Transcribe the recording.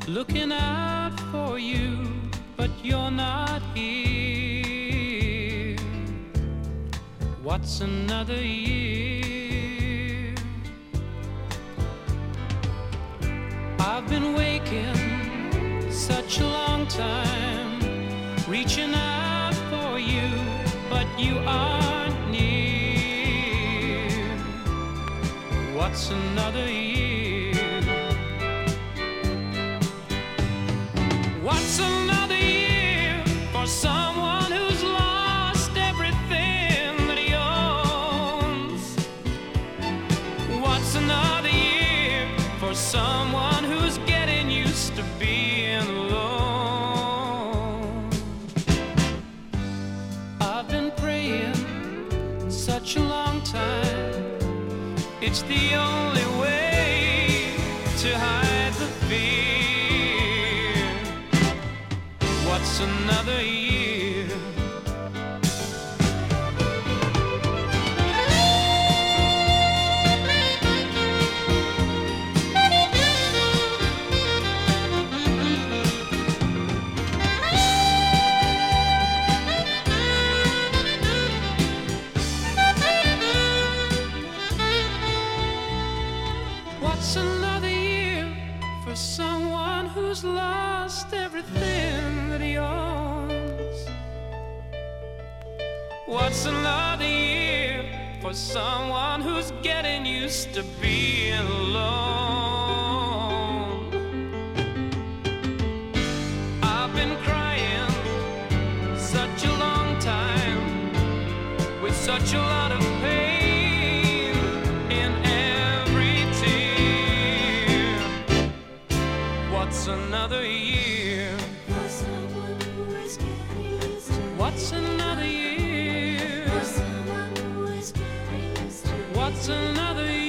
looking out for you, but you're not here. What's another year? I've been waking such a long time, reaching out for you, but you aren't near. What's another year? What's another year for someone who's lost everything that he owns? What's another year for someone who's getting used to being alone? I've been praying such a long time, it's the only way to hide the fear. What's another year? What's another year for someone who's lost everything that he owns? What's another year for someone who's getting used to being alone? I've been crying such a long time, with such a lot of pain in every tear. What's another year? For someone who is getting used to What's another year? For someone who is getting used to What's another year?